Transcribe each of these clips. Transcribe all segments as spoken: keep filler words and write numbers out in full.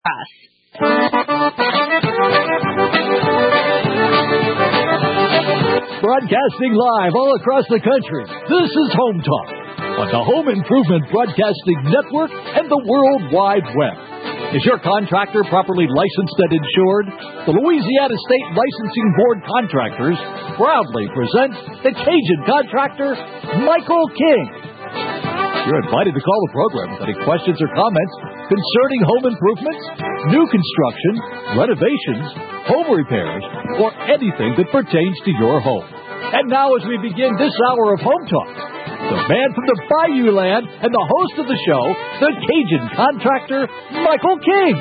Broadcasting live all across the country, this is Home Talk on the Home Improvement Broadcasting Network and the World Wide Web. Is your contractor properly licensed and insured? The Louisiana State Licensing Board Contractors proudly present the Cajun contractor, Michael King. You're invited to call the program with any questions or comments concerning home improvements, new construction, renovations, home repairs, or anything that pertains to your home. And now as we begin this hour of Home Talk, the man from the Bayou Land and the host of the show, the Cajun contractor, Michael King.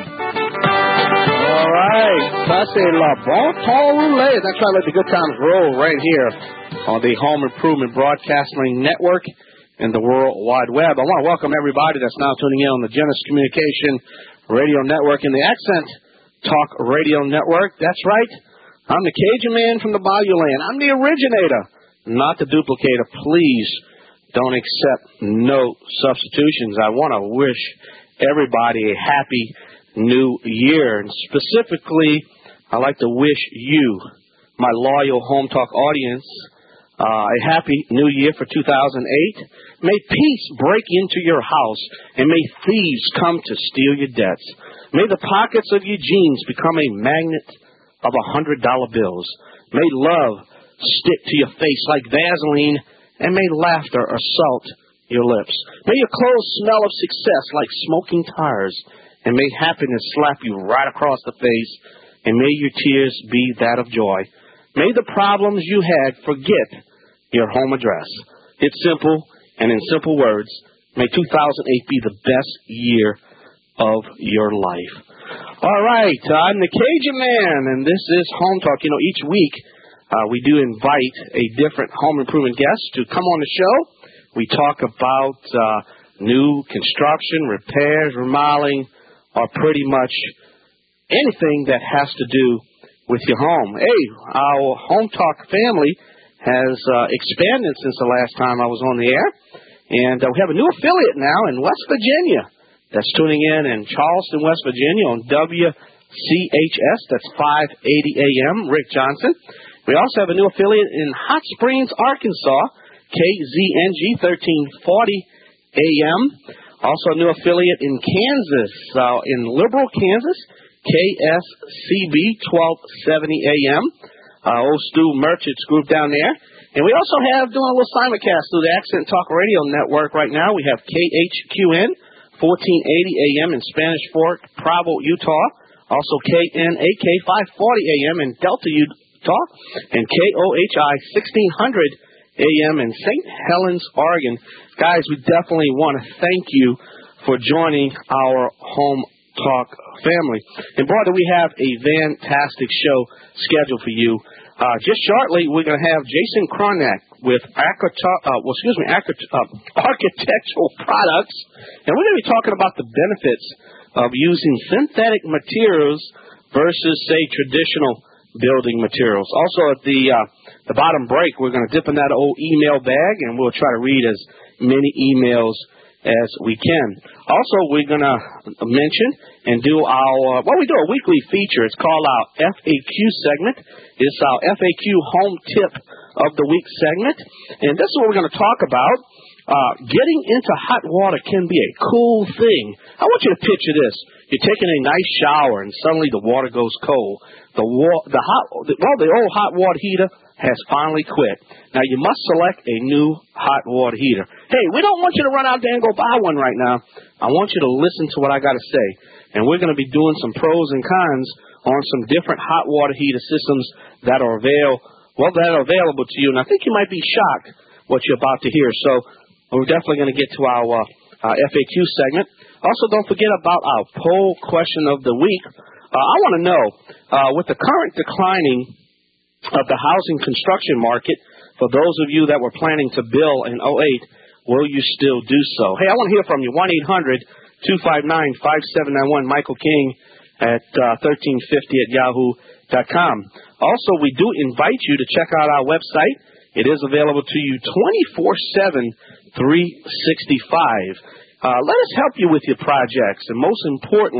All right. Passez la bon temps roulé. That's right. Let the good times roll right here on the Home Improvement Broadcasting Network and the World Wide Web. I want to welcome everybody that's now tuning in on the Genesis Communication Radio Network and the Accent Talk Radio Network. That's right. I'm the Cajun man from the Bayou Land. I'm the originator, not the duplicator. Please don't accept no substitutions. I want to wish everybody a happy new year. And specifically, I'd like to wish you, my loyal Home Talk audience, Uh, a happy new year for two thousand eight. May peace break into your house, and may thieves come to steal your debts. May the pockets of your jeans become a magnet of one hundred dollar bills. May love stick to your face like Vaseline, and may laughter assault your lips. May your clothes smell of success like smoking tires, and may happiness slap you right across the face, and may your tears be that of joy. May the problems you had forget your home address. It's simple, and in simple words, may two thousand eight be the best year of your life. All right, I'm the Cajun man, and this is Home Talk. You know, each week uh, we do invite a different home improvement guest to come on the show. We talk about uh, new construction, repairs, remodeling, or pretty much anything that has to do with your home. Hey, our Home Talk family has uh, expanded since the last time I was on the air, and uh, we have a new affiliate now in West Virginia that's tuning in in Charleston, West Virginia on W C H S, that's five eighty A M, Rick Johnson. We also have a new affiliate in Hot Springs, Arkansas, K Z N G thirteen forty A M. Also a new affiliate in Kansas, uh, in Liberal, Kansas, K S C B twelve seventy A M. Uh, old Stu Merchants group down there. And we also have doing a little simulcast through the Accent Talk Radio Network right now. We have K H Q N fourteen eighty A M in Spanish Fork, Provo, Utah. Also K N A K five forty A M in Delta, Utah. And K O H I sixteen hundred A M in Saint Helens, Oregon. Guys, we definitely want to thank you for joining our Home Talk family. And boy, do we have a fantastic show scheduled for you. Uh, just shortly, we're going to have Jason Kronak with Architect, uh, well, excuse me, Architect, uh, Architectural Products, and we're going to be talking about the benefits of using synthetic materials versus, say, traditional building materials. Also, at the uh, the bottom break, we're going to dip in that old email bag, and we'll try to read as many emails as we can. Also, we're going to mention and do our, well, we do a weekly feature. It's called our F A Q segment. It's our F A Q home tip of the week segment. And this is what we're going to talk about. Uh, getting into hot water can be a cool thing. I want you to picture this. You're taking a nice shower and suddenly the water goes cold. The, wa- the hot, well, the old hot water heater has finally quit. Now, you must select a new hot water heater. Hey, we don't want you to run out there and go buy one right now. I want you to listen to what I got to say. And we're going to be doing some pros and cons on some different hot water heater systems that are avail- well, that are available to you. And I think you might be shocked what you're about to hear. So we're definitely going to get to our uh, uh, F A Q segment. Also, don't forget about our poll question of the week. Uh, I want to know, uh, with the current declining of the housing construction market, for those of you that were planning to build in oh eight, will you still do so? Hey, I want to hear from you. one eight hundred two five nine five seven nine one, Michael King at uh, thirteen fifty at yahoo dot com. Also, we do invite you to check out our website. It is available to you twenty-four seven, three sixty-five. Uh, let us help you with your projects, and most importantly,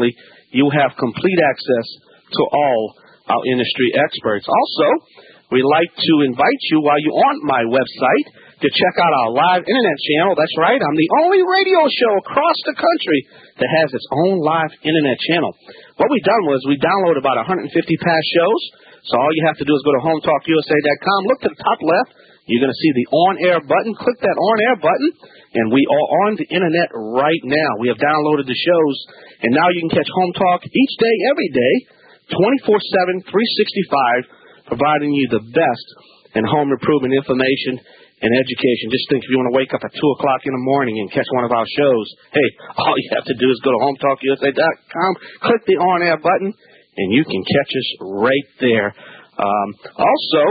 you have complete access to all our industry experts. Also, we'd like to invite you while you're on my website to check out our live internet channel. That's right, I'm the only radio show across the country that has its own live internet channel. What we've done was we downloaded about one hundred fifty past shows. So all you have to do is go to home talk U S A dot com. Look to the top left. You're going to see the on-air button. Click that on-air button, and we are on the internet right now. We have downloaded the shows, and now you can catch Home Talk each day, every day, twenty-four seven, three sixty-five, providing you the best in home improvement information and education. Just think, if you want to wake up at two o'clock in the morning and catch one of our shows, hey, all you have to do is go to home talk U S A dot com, click the on-air button, and you can catch us right there. Um, also,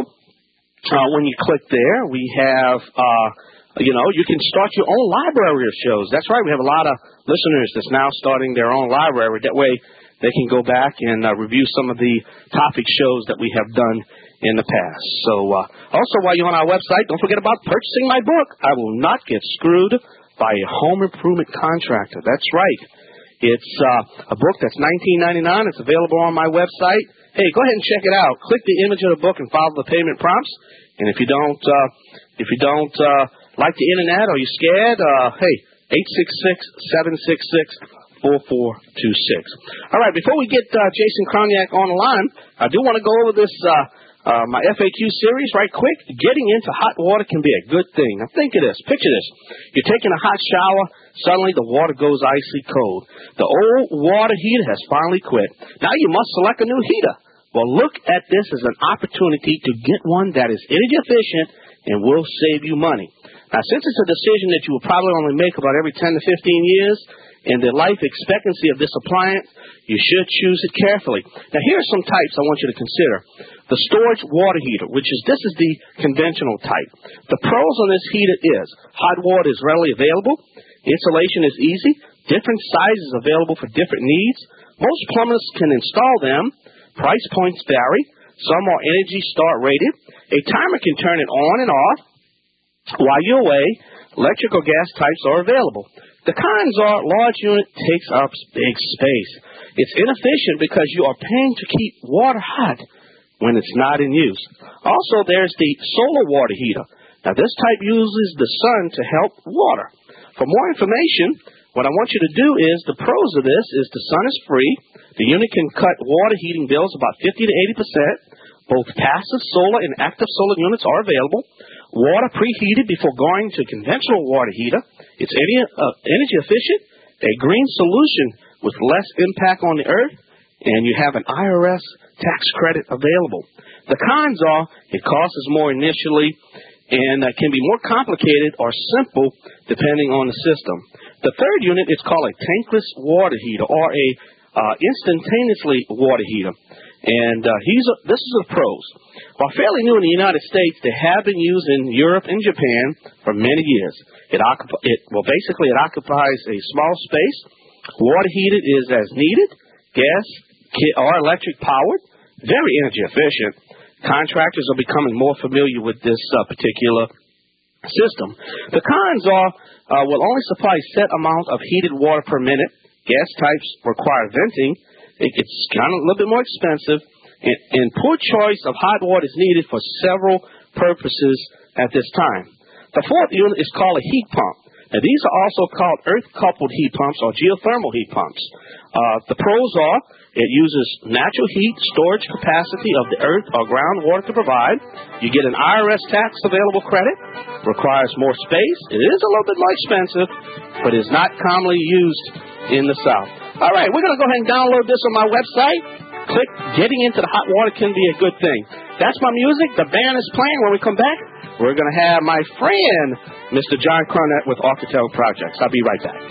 uh, when you click there, we have, uh, you know, you can start your own library of shows. That's right. We have a lot of listeners that's now starting their own library. That way they can go back and uh, review some of the topic shows that we have done in the past. So, uh, also, while you're on our website, don't forget about purchasing my book, I Will Not Get Screwed by a Home Improvement Contractor. That's right. It's uh, a book that's nineteen ninety-nine dollars. It's available on my website. Hey, go ahead and check it out. Click the image of the book and follow the payment prompts. And if you don't, uh, if you don't uh, like the internet or you're scared, uh, hey, eight six six, seven six six, four four two six. All right, before we get uh, Jason Kroniak on the line, I do want to go over this. Uh, Uh, my F A Q series right quick. Getting into hot water can be a good thing. Now think of this. Picture this. You're taking a hot shower. Suddenly the water goes icy cold. The old water heater has finally quit. Now you must select a new heater. Well, look at this as an opportunity to get one that is energy efficient and will save you money. Now, since it's a decision that you will probably only make about every ten to fifteen years, and the life expectancy of this appliance, you should choose it carefully. Now, here are some types I want you to consider. The storage water heater, which is, this is the conventional type. The pros on this heater is hot water is readily available. Installation is easy. Different sizes available for different needs. Most plumbers can install them. Price points vary. Some are Energy Star rated. A timer can turn it on and off. While you're away, electric or gas types are available. The cons are large unit takes up big space. It's inefficient because you are paying to keep water hot when it's not in use. Also, there's the solar water heater. Now, this type uses the sun to help water. For more information, what I want you to do is, the pros of this is the sun is free. The unit can cut water heating bills about fifty to eighty percent. Both passive solar and active solar units are available. Water preheated before going to conventional water heater. It's energy, uh, energy efficient, a green solution with less impact on the earth, and you have an I R S tax credit available. The cons are it costs more initially and uh, can be more complicated or simple depending on the system. The third unit is called a tankless water heater or a uh, instantaneously water heater. And uh, he's a, this is the pros. While fairly new in the United States, they have been used in Europe and Japan for many years. It, occup- it well, basically, it occupies a small space. Water heated is as needed, gas or electric powered, very energy efficient. Contractors are becoming more familiar with this uh, particular system. The cons are uh, will only supply set amount of heated water per minute. Gas types require venting. It gets kind of a little bit more expensive, and, and poor choice of hot water is needed for several purposes at this time. The fourth unit is called a heat pump. Now, these are also called earth-coupled heat pumps or geothermal heat pumps. Uh, the pros are it uses natural heat storage capacity of the earth or groundwater to provide. You get an I R S tax available credit. Requires more space. It is a little bit more expensive, but is not commonly used in the South. All right, we're going to go ahead and download this on my website. Click Getting Into the Hot Water Can Be a Good Thing. That's my music. The band is playing. When we come back, we're going to have my friend, Mister John Cornett with Architect Projects. I'll be right back.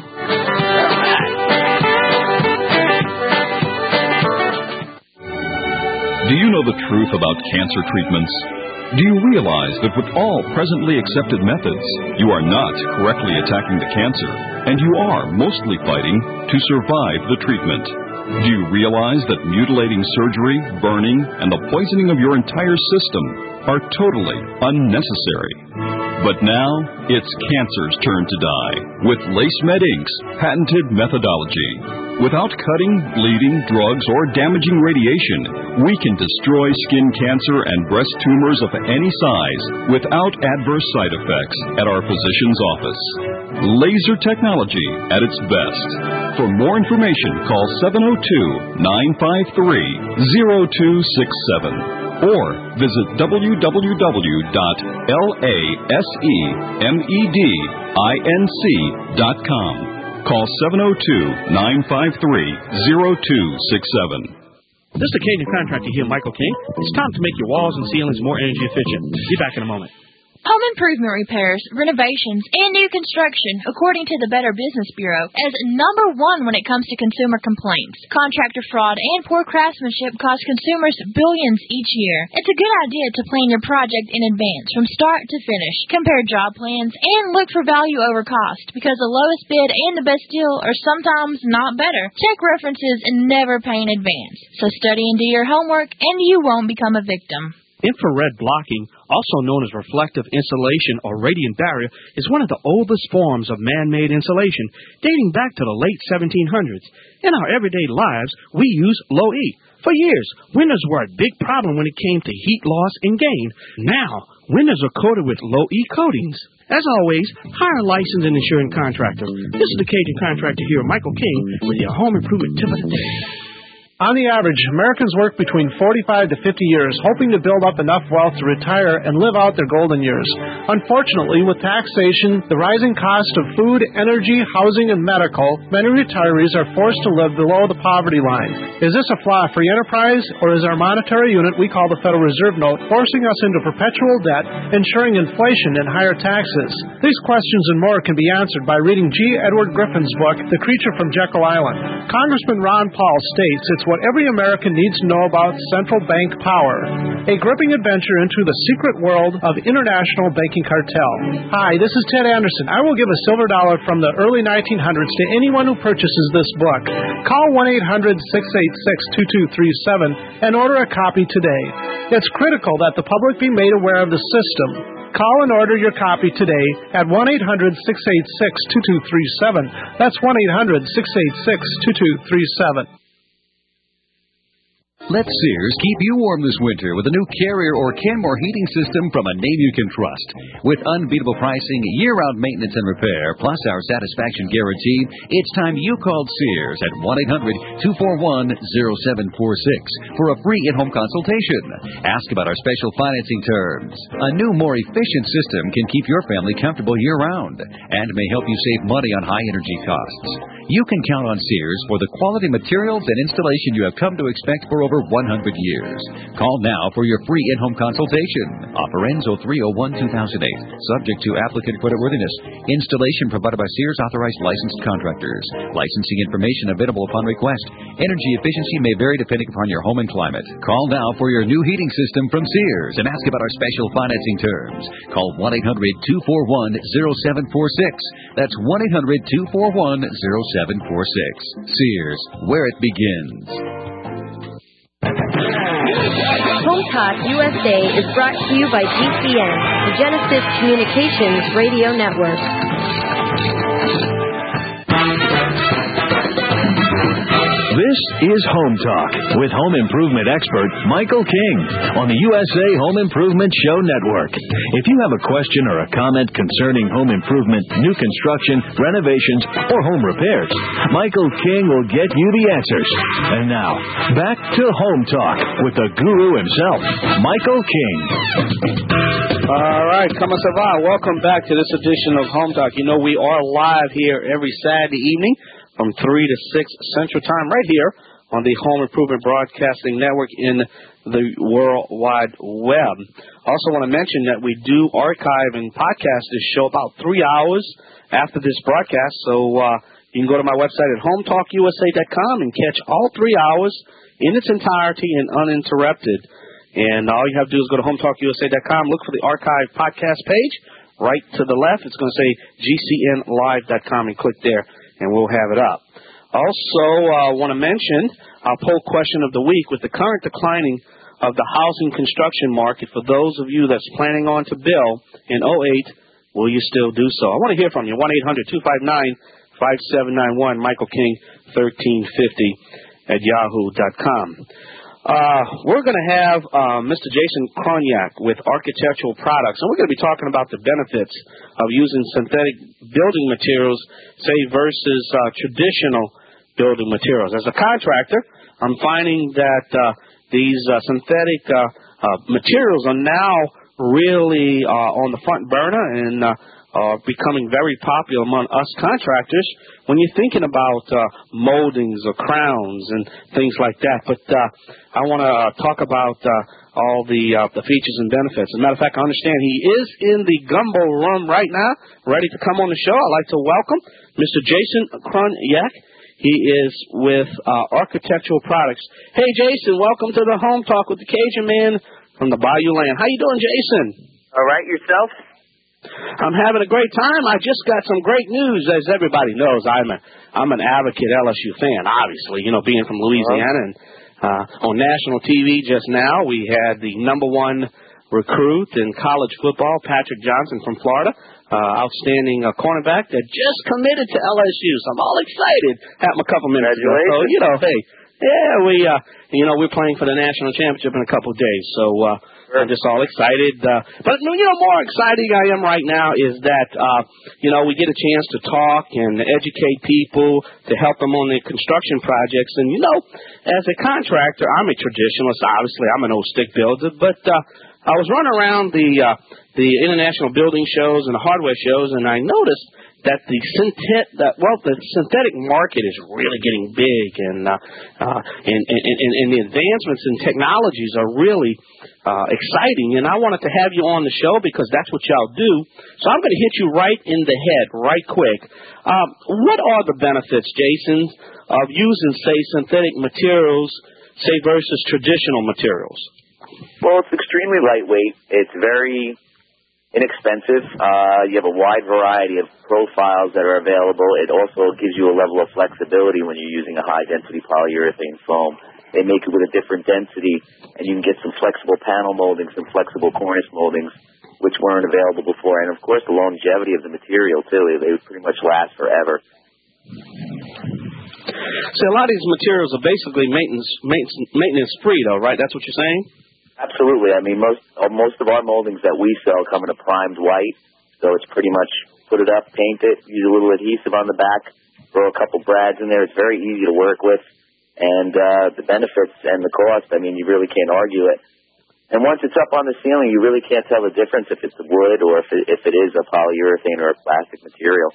Do you know the truth about cancer treatments? Do you realize that with all presently accepted methods, you are not correctly attacking the cancer, and you are mostly fighting to survive the treatment? Do you realize that mutilating surgery, burning, and the poisoning of your entire system are totally unnecessary? But now, it's cancer's turn to die with LaceMed Incorporated's patented methodology. Without cutting, bleeding, drugs, or damaging radiation, we can destroy skin cancer and breast tumors of any size without adverse side effects at our physician's office. Laser technology at its best. For more information, call seven oh two, nine five three, oh two six seven or visit w w w dot laseminc dot com. Call seven oh two, nine five three, oh two six seven. This is the Cajun Contractor here, Michael King. It's time to make your walls and ceilings more energy efficient. Be back in a moment. Home improvement repairs, renovations, and new construction, according to the Better Business Bureau, is number one when it comes to consumer complaints. Contractor fraud and poor craftsmanship cost consumers billions each year. It's a good idea to plan your project in advance, from start to finish. Compare job plans and look for value over cost, because the lowest bid and the best deal are sometimes not better. Check references and never pay in advance. So study and do your homework, and you won't become a victim. Infrared blocking, also known as reflective insulation or radiant barrier, is one of the oldest forms of man-made insulation, dating back to the late seventeen hundreds. In our everyday lives, we use low E. For years, windows were a big problem when it came to heat loss and gain. Now, windows are coated with low E coatings. As always, hire a licensed and insured contractor. This is the Cajun Contractor here, Michael King, with your home improvement tip of the day. On the average, Americans work between forty-five to fifty years, hoping to build up enough wealth to retire and live out their golden years. Unfortunately, with taxation, the rising cost of food, energy, housing, and medical, many retirees are forced to live below the poverty line. Is this a flaw free enterprise, or is our monetary unit we call the Federal Reserve Note forcing us into perpetual debt, ensuring inflation and higher taxes? These questions and more can be answered by reading G. Edward Griffin's book, The Creature from Jekyll Island. Congressman Ron Paul states it's what every American needs to know about central bank power. A gripping adventure into the secret world of international banking cartel. Hi, this is Ted Anderson. I will give a silver dollar from the early nineteen hundreds to anyone who purchases this book. Call one eight hundred, six eight six, two two three seven and order a copy today. It's critical that the public be made aware of the system. Call and order your copy today at one eight hundred, six eight six, two two three seven. That's one eight hundred, six eight six, two two three seven. Let Sears keep you warm this winter with a new Carrier or Kenmore heating system from a name you can trust. With unbeatable pricing, year-round maintenance and repair, plus our satisfaction guarantee, it's time you called Sears at one eight hundred, two four one, oh seven four six for a free in-home consultation. Ask about our special financing terms. A new, more efficient system can keep your family comfortable year-round and may help you save money on high-energy costs. You can count on Sears for the quality materials and installation you have come to expect for over one hundred years. Call now for your free in-home consultation. Offer ends oh three oh one two thousand eight. Subject to applicant creditworthiness. Installation provided by Sears authorized licensed contractors. Licensing information available upon request. Energy efficiency may vary depending upon your home and climate. Call now for your new heating system from Sears and ask about our special financing terms. Call one eight hundred, two four one, oh seven four six. That's one eight hundred, two four one, oh seven four six. Sears, where it begins. Home Talk U S A is brought to you by G C N, the Genesis Communications Radio Network. This is Home Talk with home improvement expert Michael King on the U S A Home Improvement Show Network. If you have a question or a comment concerning home improvement, new construction, renovations, or home repairs, Michael King will get you the answers. And now, back to Home Talk with the guru himself, Michael King. All right, come on, Savannah. Welcome back to this edition of Home Talk. You know, we are live here every Saturday evening from three to six Central Time right here on the Home Improvement Broadcasting Network in the World Wide Web. Also want to mention that we do archive and podcast this show about three hours after this broadcast, so uh, you can go to my website at home talk u s a dot com and catch all three hours in its entirety and uninterrupted. And all you have to do is go to home talk u s a dot com, look for the archive podcast page. Right to the left, it's going to say g c n live dot com, and click there, and we'll have it up. Also, I uh, want to mention our poll question of the week. With the current declining of the housing construction market, for those of you that's planning on to build in oh eight, will you still do so? I want to hear from you. one eight hundred, two five nine, five seven nine one, Michael King thirteen fifty at yahoo dot com. Uh, we're going to have uh, Mister Jason Kroniak with Architectural Products, and we're going to be talking about the benefits of using synthetic building materials, say, versus uh, traditional building materials. As a contractor, I'm finding that uh, these uh, synthetic uh, uh, materials are now really uh, on the front burner and uh, are becoming very popular among us contractors when you're thinking about uh, moldings or crowns and things like that. But uh, I want to uh, talk about uh, all the uh, the features and benefits. As a matter of fact, I understand he is in the gumbo room right now, ready to come on the show. I'd like to welcome Mister Jason Kroniak. He is with uh, Architectural Products. Hey, Jason, welcome to the Home Talk with the Cajun Man from the Bayou Land. How you doing, Jason? All right, yourself? I'm having a great time. I just got some great news. As everybody knows, I'm a I'm an advocate L S U fan, obviously, you know, being from Louisiana. And uh, on national T V just now, we had the number one recruit in college football, Patrick Johnson from Florida, uh, outstanding uh, cornerback that just committed to L S U. So I'm all excited. Happened a couple minutes ago. So, you know, hey, yeah, we, uh, you know, we're playing for the national championship in a couple of days. So, uh, I'm just all excited. Uh, but, you know, more exciting I am right now is that, uh, you know, we get a chance to talk and educate people to help them on their construction projects. And, you know, as a contractor, I'm a traditionalist. Obviously, I'm an old stick builder. But uh, I was running around the uh, the international building shows and the hardware shows, and I noticed that the synthet that well the synthetic market is really getting big, and uh, uh, and, and, and and the advancements in technologies are really uh, exciting. And I wanted to have you on the show because that's what y'all do. So I'm going to hit you right in the head, right quick. Um, what are the benefits, Jason, of using, say, synthetic materials, say, versus traditional materials? Well, it's extremely lightweight. It's very inexpensive. Uh, you have a wide variety of profiles that are available. It also gives you a level of flexibility when you're using a high-density polyurethane foam. They make it with a different density, and you can get some flexible panel moldings, some flexible cornice moldings, which weren't available before. And, of course, the longevity of the material, too. They would pretty much last forever. So a lot of these materials are basically maintenance, maintenance, maintenance-free, though, right? That's what you're saying? Absolutely. I mean, most most of our moldings that we sell come in a primed white, so it's pretty much put it up, paint it, use a little adhesive on the back, throw a couple brads in there. It's very easy to work with, and uh, the benefits and the cost, I mean, you really can't argue it. And once it's up on the ceiling, you really can't tell the difference if it's wood or if it, if it is a polyurethane or a plastic material.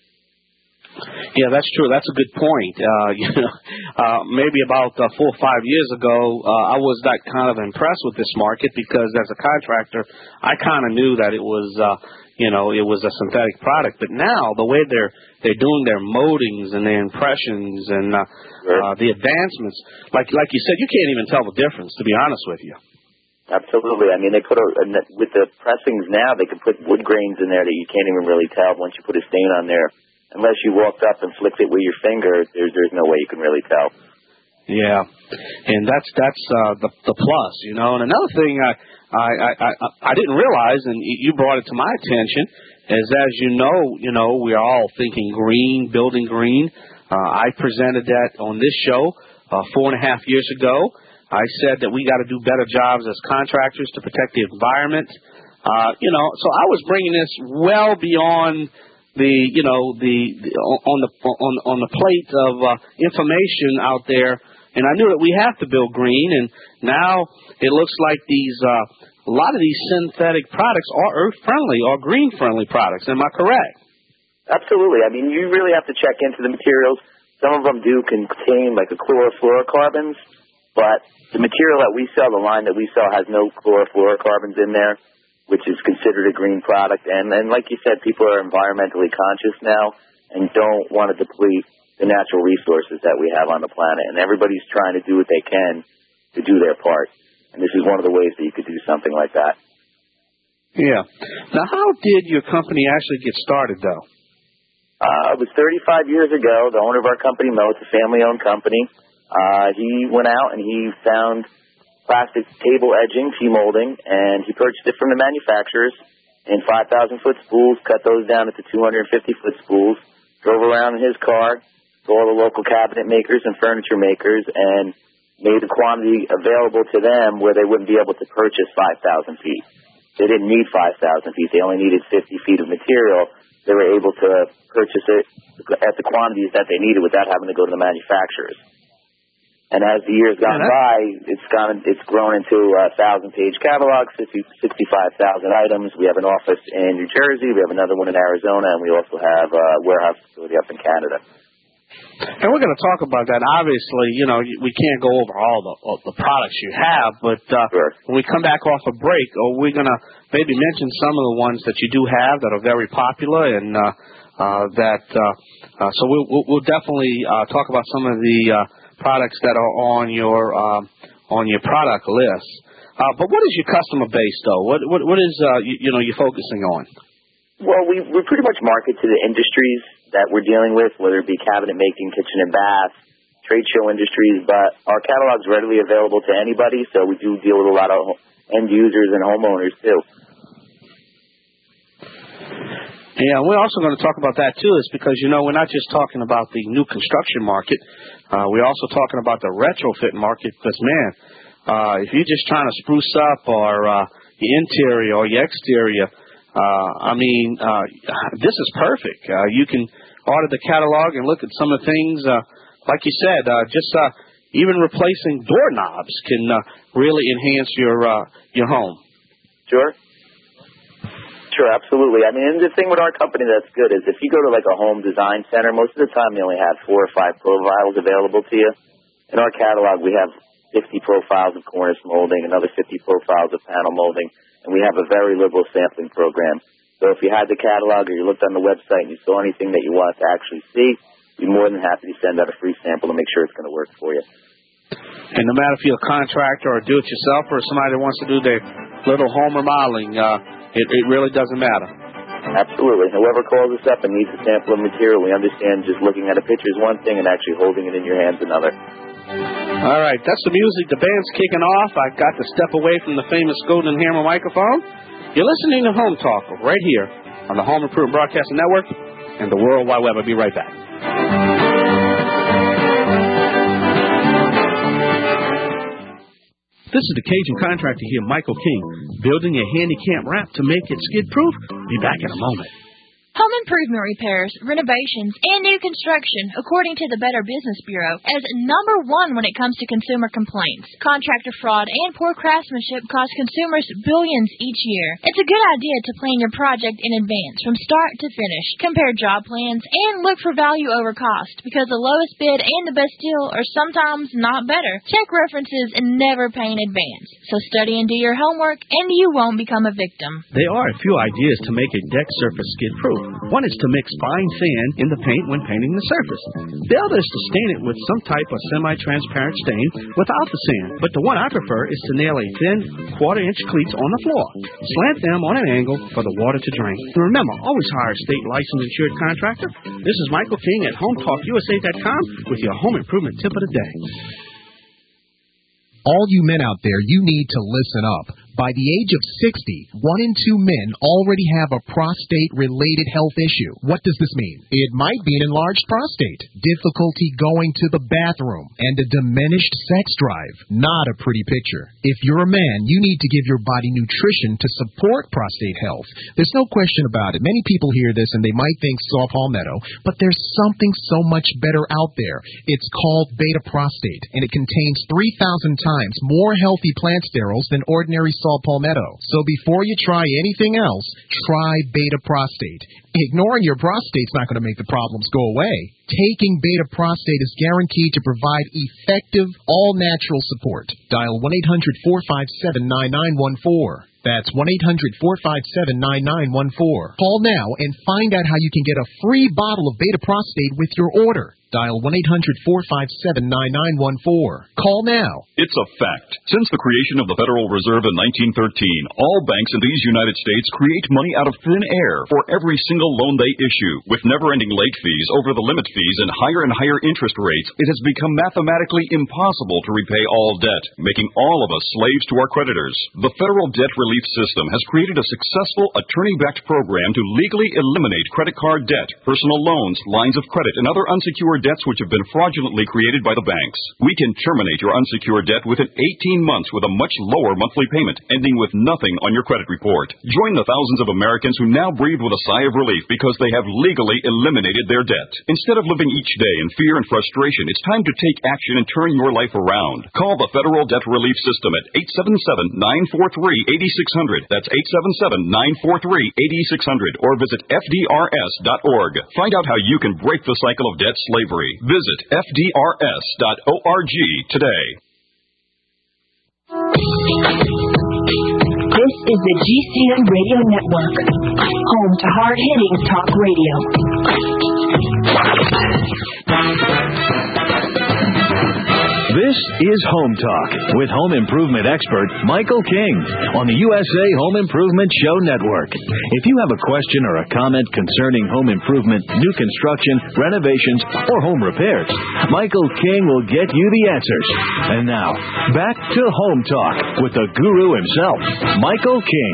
Yeah, that's true. That's a good point. Uh, you know, uh, maybe about uh, four or five years ago, uh, I was that kind of impressed with this market because as a contractor, I kind of knew that it was, uh, you know, it was a synthetic product. But now, the way they're they're doing their moldings and their impressions and uh, sure. uh, the advancements, like like you said, you can't even tell the difference. To be honest with you. Absolutely. I mean, they put a, with the pressings now, they can put wood grains in there that you can't even really tell once you put a stain on there. Unless you walked up and flicked it with your finger, there's there's no way you can really tell. Yeah, and that's that's uh, the the plus, you know. And another thing I I I I, I didn't realize, and you brought it to my attention, is as you know, you know, we're all thinking green, building green. Uh, I presented that on this show uh, four and a half years ago. I said that we got to do better jobs as contractors to protect the environment. Uh, you know, so I was bringing this well beyond the you know the, the on the on on the plate of uh, information out there, and I knew that we have to build green. And now it looks like these uh, a lot of these synthetic products are earth friendly or green friendly products. Am I correct? Absolutely. I mean, you really have to check into the materials. Some of them do contain like a chlorofluorocarbons, but the material that we sell, the line that we sell, has no chlorofluorocarbons in there, which is considered a green product. And, and like you said, people are environmentally conscious now and don't want to deplete the natural resources that we have on the planet. And everybody's trying to do what they can to do their part. And this is one of the ways that you could do something like that. Yeah. Now, how did your company actually get started, though? Uh, it was thirty-five years ago. The owner of our company, Mo, it's a family-owned company. Uh, he went out and he found plastic table edging, T-molding, and he purchased it from the manufacturers in five thousand foot spools, cut those down into two hundred fifty foot spools, drove around in his car to all the local cabinet makers and furniture makers and made the quantity available to them where they wouldn't be able to purchase five thousand feet. They didn't need five thousand feet. They only needed fifty feet of material. They were able to purchase it at the quantities that they needed without having to go to the manufacturers. And as the years gone by, it's gone, it's grown into a thousand-page catalog, sixty-five thousand items. We have an office in New Jersey. We have another one in Arizona, and we also have a warehouse facility up in Canada. And we're going to talk about that. Obviously, you know, we can't go over all the all the products you have, but uh, sure. when we come back off a break, are we going to maybe mention some of the ones that you do have that are very popular and uh, uh, that uh, uh, so we'll, we'll definitely uh, talk about some of the uh, products that are on your uh, on your product list. Uh, but what is your customer base, though? What what, what is uh, you, you know you're focusing on? Well, we we pretty much market to the industries that we're dealing with, whether it be cabinet making, kitchen and bath, trade show industries, but our catalog's readily available to anybody, so we do deal with a lot of end users and homeowners, too. Yeah, we're also going to talk about that, too, is because, you know, we're not just talking about the new construction market. Uh, we're also talking about the retrofit market, because, man, uh, if you're just trying to spruce up or uh, your interior or your exterior, Uh, I mean, uh, this is perfect. Uh, you can order the catalog and look at some of the things. Uh, like you said, uh, just uh, even replacing doorknobs can uh, really enhance your uh, your home. Sure. Sure, absolutely. I mean, and the thing with our company that's good is if you go to like a home design center, most of the time they only have four or five profiles available to you. In our catalog, we have fifty profiles of cornice molding, another fifty profiles of panel molding. And we have a very liberal sampling program. So if you had the catalog or you looked on the website and you saw anything that you wanted to actually see, we'd be more than happy to send out a free sample to make sure it's going to work for you. And no matter if you're a contractor or a do-it-yourself or somebody that wants to do their little home remodeling, uh, it, it really doesn't matter. Absolutely. Whoever calls us up and needs a sample of material, we understand just looking at a picture is one thing and actually holding it in your hands another. All right, that's the music. The band's kicking off. I got to step away from the famous Golden Hammer microphone. You're listening to Home Talk right here on the Home Improvement Broadcasting Network and the World Wide Web. I'll be right back. This is the Cajun contractor here, Michael King, building a handicap ramp to make it skid-proof. Be back in a moment. Home improvement repairs, renovations, and new construction, according to the Better Business Bureau, as number one when it comes to consumer complaints. Contractor fraud and poor craftsmanship cost consumers billions each year. It's a good idea to plan your project in advance, from start to finish. Compare job plans and look for value over cost, because the lowest bid and the best deal are sometimes not better. Check references and never pay in advance. So study and do your homework, and you won't become a victim. There are a few ideas to make a deck surface skid-proof. One is to mix fine sand in the paint when painting the surface. The other is to stain it with some type of semi-transparent stain without the sand. But the one I prefer is to nail a thin quarter-inch cleats on the floor. Slant them on an angle for the water to drain. And remember, always hire a state licensed insured contractor. This is Michael King at home talk U S A dot com with your home improvement tip of the day. All you men out there, you need to listen up. By the age of sixty, one in two men already have a prostate-related health issue. What does this mean? It might be an enlarged prostate, difficulty going to the bathroom, and a diminished sex drive. Not a pretty picture. If you're a man, you need to give your body nutrition to support prostate health. There's no question about it. Many people hear this and they might think saw palmetto, but there's something so much better out there. It's called beta prostate, and it contains three thousand times more healthy plant sterols than ordinary saw palmetto. So before you try anything else, try beta prostate. Ignoring your prostate's not going to make the problems go away. Taking beta prostate is guaranteed to provide effective, all-natural support. Dial one eight hundred four five seven nine nine one four. That's one eight hundred four five seven nine nine one four. Call now and find out how you can get a free bottle of beta prostate with your order. Dial one eight hundred, four five seven, nine nine one four. Call now. It's a fact. Since the creation of the Federal Reserve in nineteen thirteen, all banks in these United States create money out of thin air for every single loan they issue. With never-ending late fees, over the limit fees, and higher and higher interest rates, it has become mathematically impossible to repay all debt, making all of us slaves to our creditors. The Federal Debt Relief System has created a successful attorney-backed program to legally eliminate credit card debt, personal loans, lines of credit, and other unsecured debts which have been fraudulently created by the banks. We can terminate your unsecured debt within eighteen months with a much lower monthly payment, ending with nothing on your credit report. Join the thousands of Americans who now breathe with a sigh of relief because they have legally eliminated their debt. Instead of living each day in fear and frustration, it's time to take action and turn your life around. Call the Federal Debt Relief System at eight seven seven, nine four three, eight six zero zero. That's eight seven seven, nine four three, eight six zero zero. Or visit F D R S dot org. Find out how you can break the cycle of debt slavery. Visit F D R S dot org today. This is the G C N Radio Network, home to hard-hitting talk radio. This is Home Talk with home improvement expert Michael King on the U S A Home Improvement Show Network. If you have a question or a comment concerning home improvement, new construction, renovations, or home repairs, Michael King will get you the answers. And now, back to Home Talk with the guru himself, Michael King.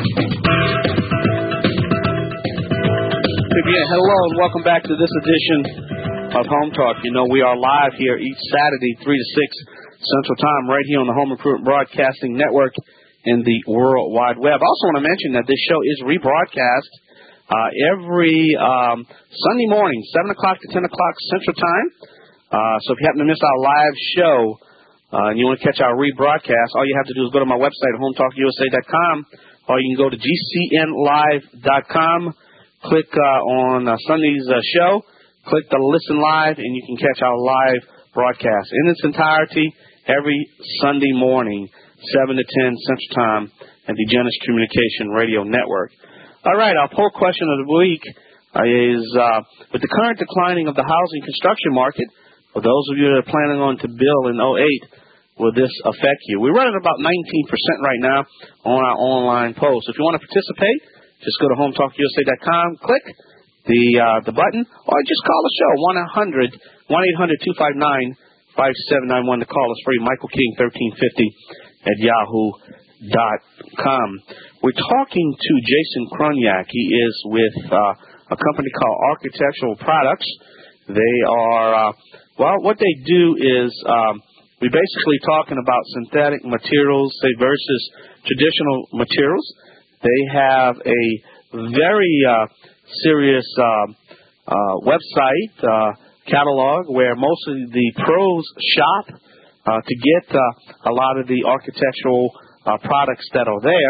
Hello and welcome back to this edition of Home Talk. You know, we are live here each Saturday, three to six Central Time, right here on the Home Improvement Broadcasting Network in the World Wide Web. I also want to mention that this show is rebroadcast uh, every um, Sunday morning, seven o'clock to ten o'clock Central Time. Uh, so if you happen to miss our live show uh, and you want to catch our rebroadcast, all you have to do is go to my website, home talk U S A dot com, or you can go to G C N live dot com, click uh, on uh, Sunday's uh, show, click the Listen Live, and you can catch our live broadcast in its entirety every Sunday morning, seven to ten Central Time, at the Genesis Communication Radio Network. All right, our poll question of the week uh, is, uh, with the current declining of the housing construction market, for those of you that are planning on to build in oh eight, will this affect you? We're running about nineteen percent right now on our online poll. So if you want to participate, just go to home talk U S A dot com, click the uh, the button, or just call the show, one eight hundred, two five nine, five seven nine one to call us free, Michael King thirteen fifty at yahoo dot com. We're talking to Jason Kroniak. He is with uh, a company called Architectural Products. They are, uh, well, what they do is um, we're basically talking about synthetic materials, say, versus traditional materials. They have a very uh, serious uh, uh, website, uh, catalog, where most of the pros shop uh, to get uh, a lot of the architectural uh, products that are there.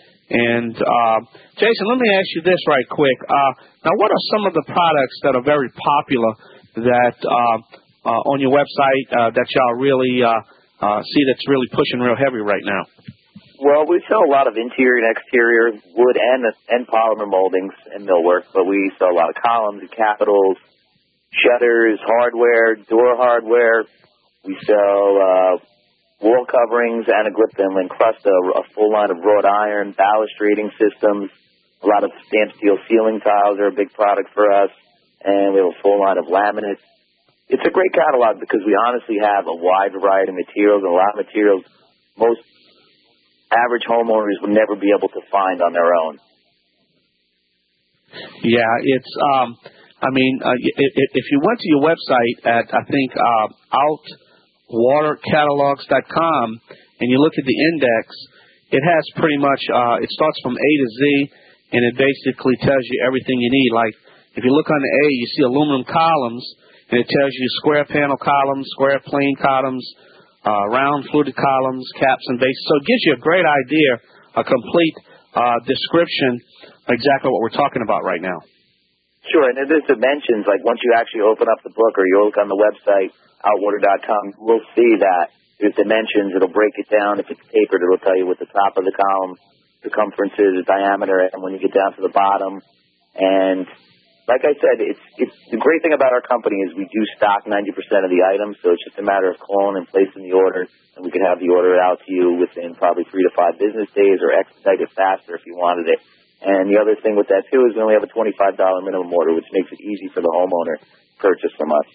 And, uh, Jason, let me ask you this right quick. Uh, now, what are some of the products that are very popular that uh, uh, on your website uh, that y'all really uh, uh, see that's really pushing real heavy right now? Well, we sell a lot of interior and exterior wood and and polymer moldings and millwork, but we sell a lot of columns and capitals, shutters, hardware, door hardware. We sell uh, wall coverings, anaglyph and Lincrusta, a full line of wrought iron, balustrading systems. A lot of stamped steel ceiling tiles are a big product for us, and we have a full line of laminates. It's a great catalog because we honestly have a wide variety of materials, and a lot of materials most average homeowners would never be able to find on their own. Yeah, it's, um, I mean, uh, if you went to your website at, I think, uh, out water catalogs dot com, and you look at the index, it has pretty much, uh, it starts from A to Z, and it basically tells you everything you need. Like, if you look on the A, you see aluminum columns, and it tells you square panel columns, square plane columns, Uh, round fluted columns, caps, and bases. So it gives you a great idea, a complete uh, description of exactly what we're talking about right now. Sure, and there's dimensions. Like once you actually open up the book or you look on the website, outwater dot com, we'll see that there's dimensions. It'll break it down. If it's tapered, it'll tell you what the top of the column circumference is, the diameter, and when you get down to the bottom. And like I said, it's it's the great thing about our company is we do stock ninety percent of the items, so it's just a matter of calling and placing the order, and we can have the order out to you within probably three to five business days, or expedite it faster if you wanted it. And the other thing with that, too, is we only have a twenty-five dollars minimum order, which makes it easy for the homeowner to purchase from us.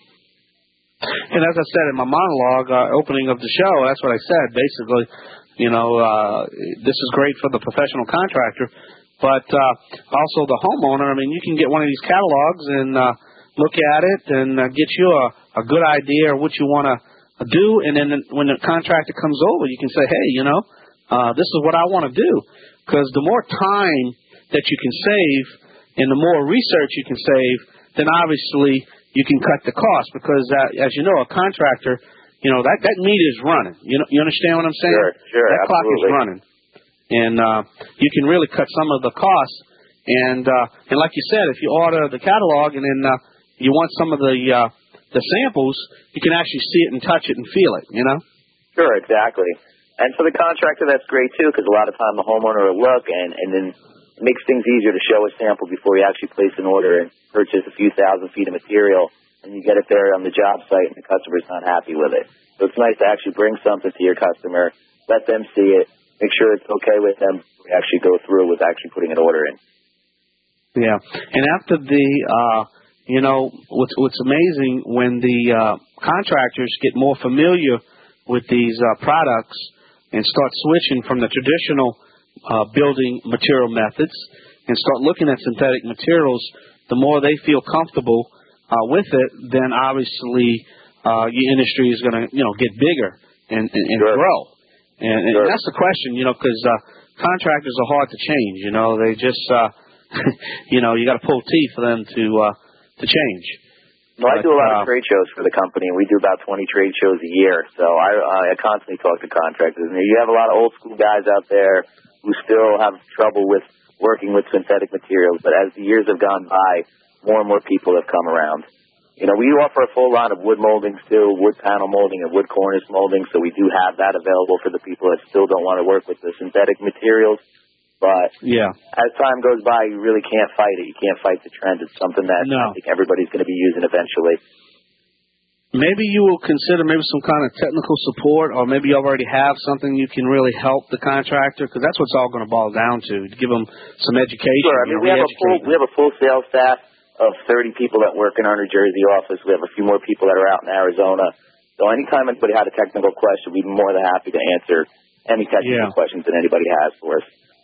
And as I said in my monologue, uh, opening of the show, that's what I said. Basically, you know, uh, this is great for the professional contractor, but uh, also the homeowner. I mean, you can get one of these catalogs and uh, look at it and uh, get you a, a good idea of what you want to do. And then when the contractor comes over, you can say, hey, you know, uh, this is what I want to do. Because the more time that you can save and the more research you can save, then obviously you can cut the cost. Because, uh, as you know, a contractor, you know, that, that meter is running. You know, you understand what I'm saying? Sure, sure, that absolutely. clock is running. And uh, you can really cut some of the costs. And uh, and like you said, if you order the catalog and then uh, you want some of the uh, the samples, you can actually see it and touch it and feel it, you know? Sure, exactly. And for the contractor, that's great, too, because a lot of time the homeowner will look, and, and then it makes things easier to show a sample before you actually place an order and purchase a few thousand feet of material, and you get it there on the job site and the customer's not happy with it. So it's nice to actually bring something to your customer, let them see it, make sure it's okay with them to actually go through with actually putting an order in. Yeah. And after the, uh, you know, what's, what's amazing when the uh, contractors get more familiar with these uh, products and start switching from the traditional uh, building material methods and start looking at synthetic materials, the more they feel comfortable uh, with it, then obviously uh, your industry is going to, you know, get bigger and, and, and sure. grow. And, and sure. that's the question, you know, because uh, contractors are hard to change. You know, they just, uh, you know, you got to pull teeth for them to uh, to change. Well, but, I do a lot uh, of trade shows for the company, and we do about twenty trade shows a year. So I, I constantly talk to contractors. And you have a lot of old school guys out there who still have trouble with working with synthetic materials. But as the years have gone by, more and more people have come around. You know, we offer a full line of wood moldings too, wood panel molding and wood cornice molding, so we do have that available for the people that still don't want to work with the synthetic materials. But yeah, as time goes by, you really can't fight it. You can't fight the trend. It's something that no. I think everybody's going to be using eventually. Maybe you will consider maybe some kind of technical support, or maybe you already have something you can really help the contractor, because that's what it's all going to boil down to, to give them some education. Sure. I mean, we have, a full, we have a full sales staff of thirty people that work in our New Jersey office. We have a few more people that are out in Arizona. So anytime anybody had a technical question, we'd be more than happy to answer any technical yeah. questions that anybody has for us.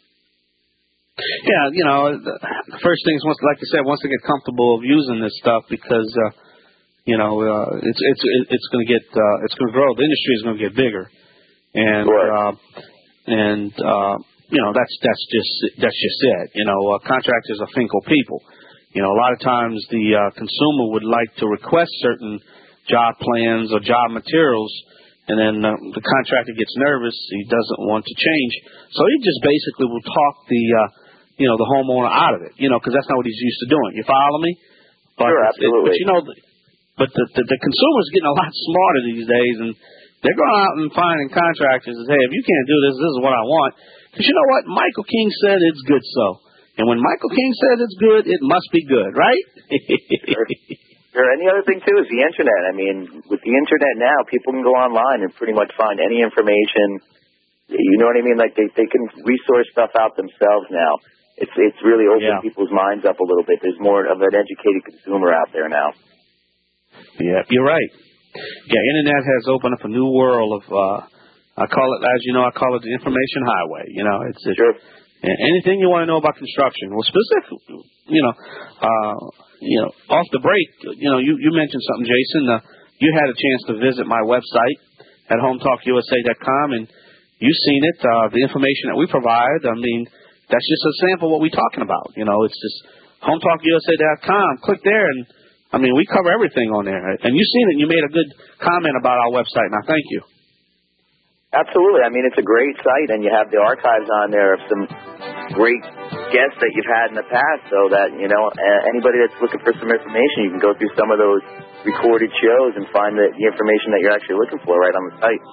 Yeah, you know, the first thing is, once, like I said, once they get comfortable of using this stuff, because, uh, you know, uh, it's it's it's going to get uh, it's going to grow. The industry is going to get bigger, and sure. uh, and uh, you know, that's that's just that's just it. You know, uh, contractors are fickle people. You know, a lot of times the uh, consumer would like to request certain job plans or job materials, and then uh, the contractor gets nervous. He doesn't want to change. So he just basically will talk the, uh, you know, the homeowner out of it, you know, because that's not what he's used to doing. You follow me? But sure, It, absolutely. but, you know, the, but the, the, the consumer's getting a lot smarter these days, and they're going out and finding contractors and say, hey, if you can't do this, this is what I want. Because you know what? Michael King said it's good so. And when Michael King says it's good, it must be good, right? Sure. Sure. And the other thing, too, is the Internet. I mean, with the Internet now, people can go online and pretty much find any information. You know what I mean? Like, they, they can resource stuff out themselves now. It's it's really opened yeah. people's minds up a little bit. There's more of an educated consumer out there now. Yeah, you're right. Yeah, Internet has opened up a new world of, uh, I call it, as you know, I call it the information highway. You know, it's, it's sure. anything you want to know about construction. Well, specifically, you know, uh, you know, off the break, you know, you, you mentioned something, Jason. Uh, you had a chance to visit my website at home talk U S A dot com, and you've seen it, uh, the information that we provide. I mean, that's just a sample of what we're talking about. You know, it's just home talk U S A dot com. Click there, and, I mean, we cover everything on there. And you've seen it, and you made a good comment about our website, and I thank you. Absolutely. I mean, it's a great site, and you have the archives on there of some great guests that you've had in the past, so that, you know, anybody that's looking for some information, you can go through some of those recorded shows and find the, the information that you're actually looking for right on the site.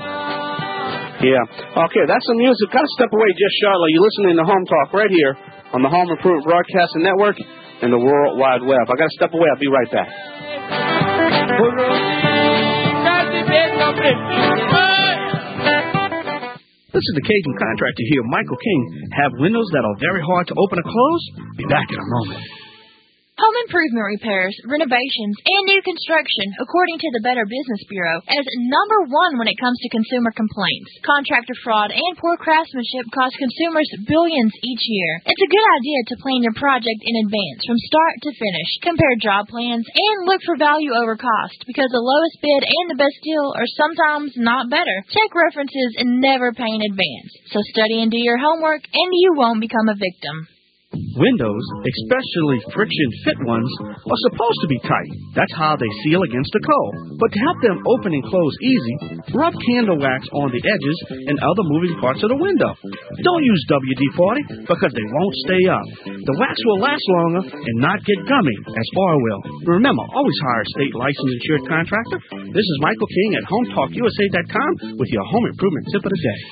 Yeah. Okay, that's the music. Got to step away just shortly. You're listening to Home Talk right here on the Home Improvement Broadcasting Network. and the World Wide Web. I got to step away. I'll be right back. This is the Cajun Contractor here, Michael King. Have windows that are very hard to open or close? Be back in a moment. Home improvement repairs, renovations, and new construction, according to the Better Business Bureau, as number one when it comes to consumer complaints. Contractor fraud and poor craftsmanship cost consumers billions each year. It's a good idea to plan your project in advance from start to finish. Compare job plans and look for value over cost, because the lowest bid and the best deal are sometimes not better. Check references and never pay in advance. So study and do your homework, and you won't become a victim. Windows, especially friction-fit ones, are supposed to be tight. That's how they seal against the cold. But to help them open and close easy, rub candle wax on the edges and other moving parts of the window. Don't use W D forty because they won't stay up. The wax will last longer and not get gummy, as far will. Remember, always hire a state licensed insured contractor. This is Michael King at home talk U S A dot com with your home improvement tip of the day.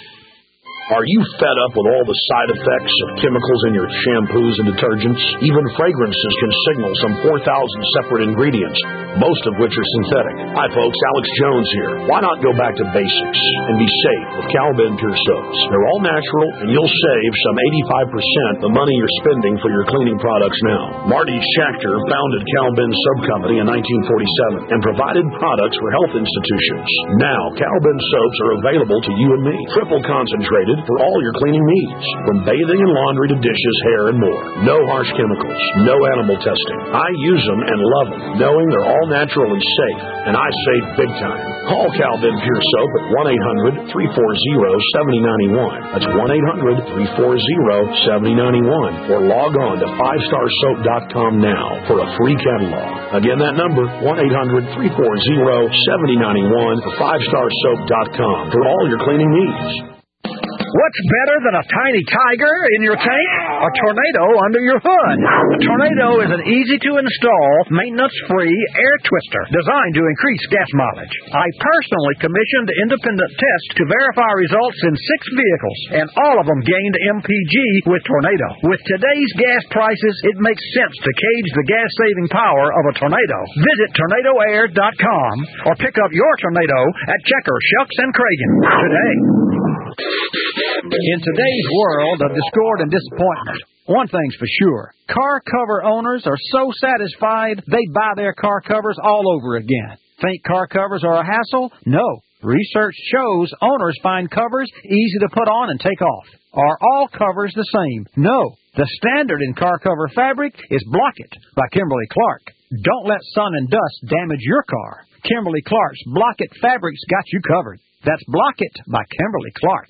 Are you fed up with all the side effects of chemicals in your shampoos and detergents? Even fragrances can signal some four thousand separate ingredients, most of which are synthetic. Hi folks, Alex Jones here. Why not go back to basics and be safe with Calvin Pure Soaps? They're all natural and you'll save some eighty-five percent the money you're spending for your cleaning products now. Marty Schachter founded Calvin Soap Company in nineteen forty-seven and provided products for health institutions. Now, Calvin soaps are available to you and me, triple concentrated for all your cleaning needs, from bathing and laundry to dishes, hair, and more. No harsh chemicals, no animal testing. I use them and love them, knowing they're all natural and safe, and I save big time. Call Calvin Pure Soap at one eight hundred, three four zero, seven zero nine one. That's one eight hundred, three four zero, seven zero nine one, or log on to five star soap dot com now for a free catalog. Again, that number, one eight hundred, three four zero, seven zero nine one, or five star soap dot com for all your cleaning needs. What's better than a tiny tiger in your tank? A tornado under your hood. A tornado is an easy-to-install, maintenance-free air twister designed to increase gas mileage. I personally commissioned independent tests to verify results in six vehicles, and all of them gained M P G with Tornado. With today's gas prices, it makes sense to cage the gas-saving power of a tornado. Visit tornado air dot com or pick up your tornado at Checker, Shucks, and Cragen today. In today's world of discord and disappointment, one thing's for sure. Car cover owners are so satisfied they buy their car covers all over again. Think car covers are a hassle? No. Research shows owners find covers easy to put on and take off. Are all covers the same? No. The standard in car cover fabric is Block-It by Kimberly Clark. Don't let sun and dust damage your car. Kimberly Clark's Block-It fabric's got you covered. That's Block-It by Kimberly Clark.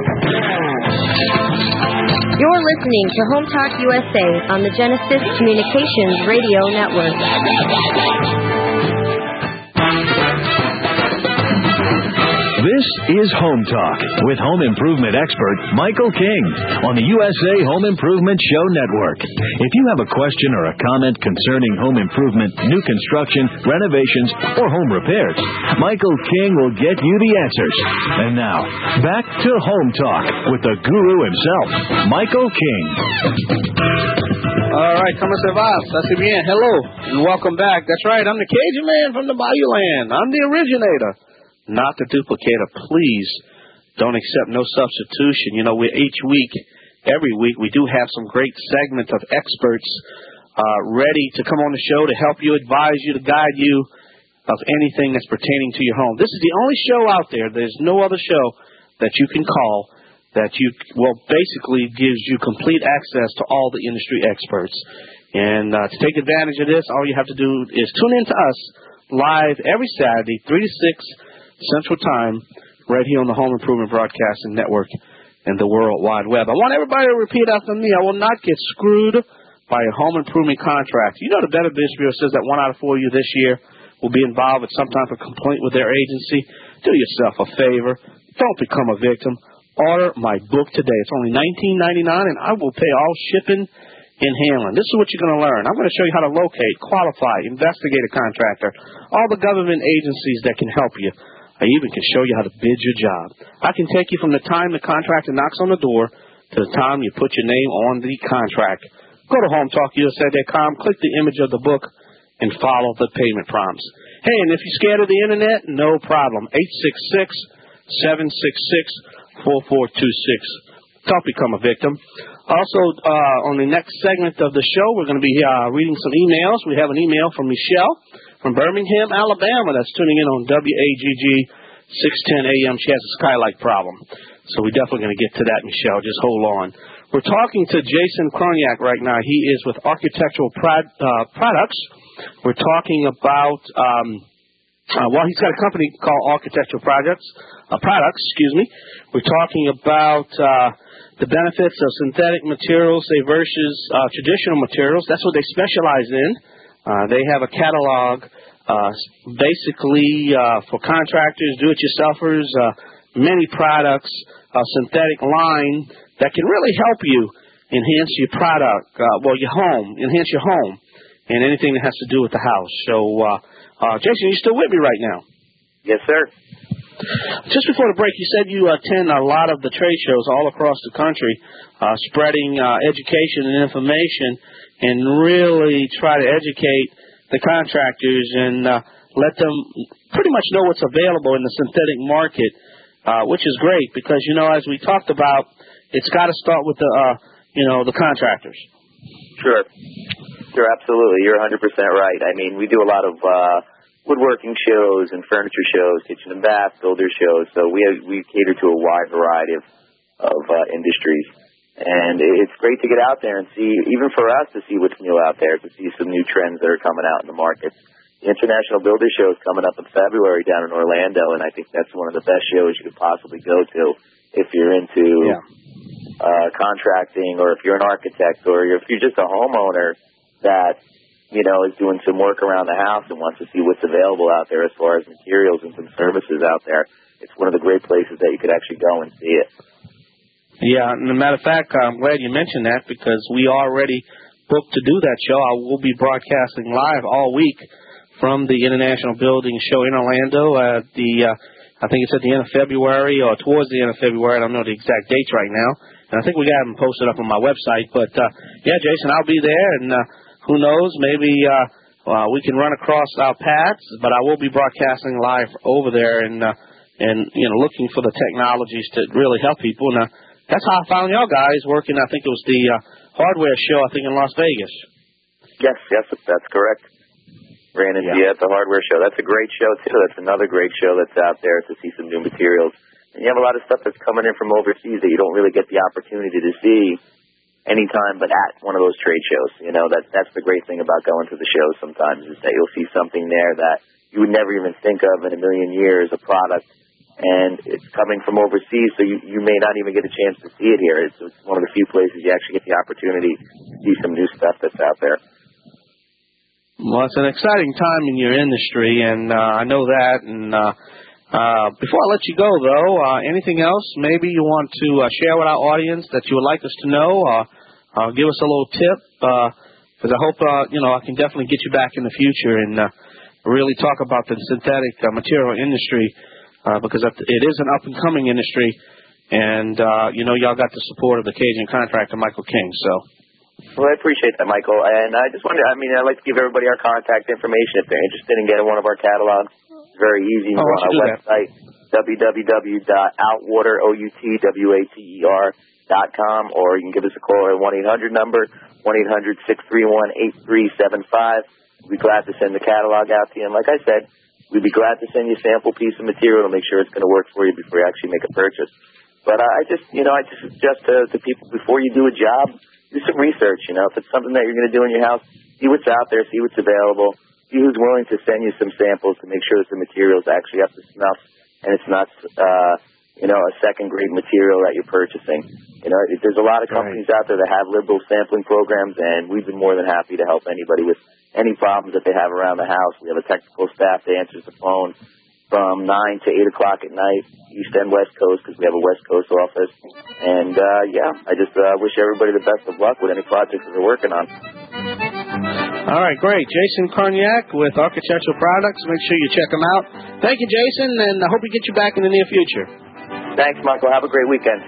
You're listening to Home Talk U S A on the Genesis Communications Radio Network. This is Home Talk with home improvement expert Michael King on the U S A Home Improvement Show Network. If you have a question or a comment concerning home improvement, new construction, renovations, or home repairs, Michael King will get you the answers. And now, back to Home Talk with the guru himself, Michael King. All right, como se va? That's bien. Hello, and welcome back. That's right, I'm the Cajun man from the Bayou Land. I'm the originator, not the duplicator. Please don't accept no substitution. You know, we each week, every week, we do have some great segments of experts uh, ready to come on the show to help you, advise you, to guide you of anything that's pertaining to your home. This is the only show out there. There's no other show that you can call that you, well, basically gives you complete access to all the industry experts. And uh, to take advantage of this, all you have to do is tune in to us live every Saturday, three to six Central Time, right here on the Home Improvement Broadcasting Network and the World Wide Web. I want everybody to repeat after me. I will not get screwed by a home improvement contract. You know the Better Business Bureau says that one out of four of you this year will be involved with some type of complaint with their agency. Do yourself a favor. Don't become a victim. Order my book today. It's only nineteen ninety-nine dollars, and I will pay all shipping and handling. This is what you're going to learn. I'm going to show you how to locate, qualify, investigate a contractor, all the government agencies that can help you. I even can show you how to bid your job. I can take you from the time the contractor knocks on the door to the time you put your name on the contract go to home talk U S A dot com, click the image of the book, and follow the payment prompts. Hey, and if you're scared of the Internet, no problem. eight six six, seven six six, four four two six. Don't become a victim. Also, uh, on the next segment of the show, we're going to be uh, reading some emails. We have an email from Michelle from Birmingham, Alabama, that's tuning in on W A G G six ten A M. She has a skylight problem. So we're definitely going to get to that, Michelle. Just hold on. We're talking to Jason Kroniak right now. He is with Architectural Prod, uh, Products. We're talking about, um, uh, well, he's got a company called Architectural Projects, uh, Products, excuse me. We're talking about uh, the benefits of synthetic materials say, versus uh, traditional materials. That's what they specialize in. Uh, they have a catalog uh, basically uh, for contractors, do-it-yourselfers, uh, many products, a synthetic line that can really help you enhance your product, uh, well, your home, enhance your home, and anything that has to do with the house. So, uh, uh, Jason, you still with me right now? Yes, sir. Just before the break, you said you attend a lot of the trade shows all across the country, uh, spreading uh, education and information, and really try to educate the contractors and uh, let them pretty much know what's available in the synthetic market, uh, which is great because, you know, as we talked about, it's got to start with the, uh, you know, the contractors. Sure. Sure, absolutely. You're one hundred percent right. I mean, we do a lot of uh, woodworking shows and furniture shows, kitchen and bath, builder shows. So we have, we cater to a wide variety of, of uh, industries. And it's great to get out there and see, even for us to see what's new out there, to see some new trends that are coming out in the market. The International Builder Show is coming up in February down in Orlando, and I think that's one of the best shows you could possibly go to if you're into yeah. uh, contracting, or if you're an architect, or if you're just a homeowner that, you know, is doing some work around the house and wants to see what's available out there as far as materials and some services out there. It's one of the great places that you could actually go and see it. Yeah, and as a matter of fact, I'm glad you mentioned that because we already booked to do that show. I will be broadcasting live all week from the International Building Show in Orlando at the, uh, I think it's at the end of February or towards the end of February. I don't know the exact dates right now. And I think we got them posted up on my website. But, uh, yeah, Jason, I'll be there. And uh, who knows, maybe uh, uh, we can run across our paths. But I will be broadcasting live over there and, uh, and you know, looking for the technologies to really help people. And uh, that's how I found y'all guys working. I think it was the uh, hardware show, I think, in Las Vegas. Yes, yes, that's correct. Ran into yeah. you at the hardware show. That's a great show, too. That's another great show that's out there to see some new materials. And you have a lot of stuff that's coming in from overseas that you don't really get the opportunity to see anytime but at one of those trade shows. You know, that, that's the great thing about going to the shows sometimes is that you'll see something there that you would never even think of in a million years, a product, and it's coming from overseas, so you, you may not even get a chance to see it here. It's, it's one of the few places you actually get the opportunity to see some new stuff that's out there. Well, it's an exciting time in your industry, and uh, I know that. And uh, uh, before I let you go, though, uh, anything else maybe you want to uh, share with our audience that you would like us to know? Uh, uh, give us a little tip, because uh, I hope uh, you know I can definitely get you back in the future and uh, really talk about the synthetic uh, material industry, uh, because it is an up-and-coming industry, and uh, you know y'all got the support of the Cajun contractor, Michael King. So. Well, I appreciate that, Michael. And I just wanted, I mean, I'd like to give everybody our contact information if they're interested in getting one of our catalogs. It's very easy. You oh, go on our website, w w w dot outwater dot com, or you can give us a call at one eight hundred number, one eight hundred six three one eight three seven five. We'd be glad to send the catalog out to you. And like I said, we'd be glad to send you a sample piece of material to make sure it's going to work for you before you actually make a purchase. But uh, I just, you know, I just suggest to, to people before you do a job, do some research, you know. If it's something that you're going to do in your house, see what's out there, see what's available, see who's willing to send you some samples to make sure that the material's actually up to snuff and it's not, uh, you know, a second-grade material that you're purchasing. You know, there's a lot of companies right. out there that have liberal sampling programs, and we've been more than happy to help anybody with any problems that they have around the house. We have a technical staff that answers the phone from nine to eight o'clock at night, East and West Coast, because we have a West Coast office. And, uh, yeah, I just uh, wish everybody the best of luck with any projects that they're working on. All right, great. Jason Kroniak with Architectural Products. Make sure you check them out. Thank you, Jason, and I hope we get you back in the near future. Thanks, Michael. Have a great weekend.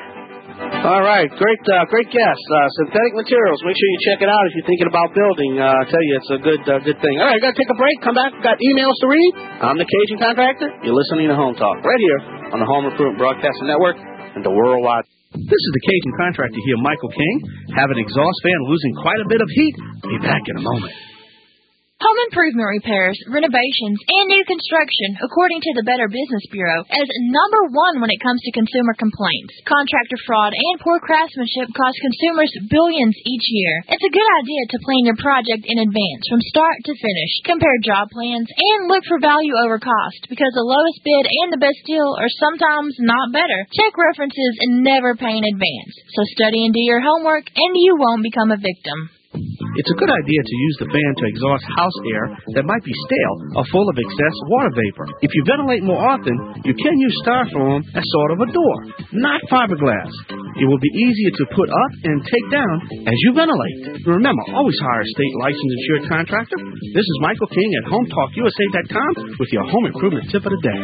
All right, great, uh, great guest. Uh, synthetic materials. Make sure you check it out if you're thinking about building. Uh, I tell you, it's a good, uh, good thing. All right, got to take a break. Come back. Got emails to read. I'm the Cajun Contractor. You're listening to Home Talk right here on the Home Improvement Broadcasting Network and the Worldwide. This is the Cajun Contractor here, Michael King. Have an exhaust fan losing quite a bit of heat. Be back in a moment. Home improvement repairs, renovations, and new construction, according to the Better Business Bureau, as number one when it comes to consumer complaints. Contractor fraud and poor craftsmanship cost consumers billions each year. It's a good idea to plan your project in advance, from start to finish. Compare job plans and look for value over cost, because the lowest bid and the best deal are sometimes not better. Check references and never pay in advance. So study and do your homework, and you won't become a victim. It's a good idea to use the fan to exhaust house air that might be stale or full of excess water vapor. If you ventilate more often, you can use styrofoam as sort of a door, not fiberglass. It will be easier to put up and take down as you ventilate. Remember, always hire a state licensed insured contractor. This is Michael King at home talk U S A dot com with your home improvement tip of the day.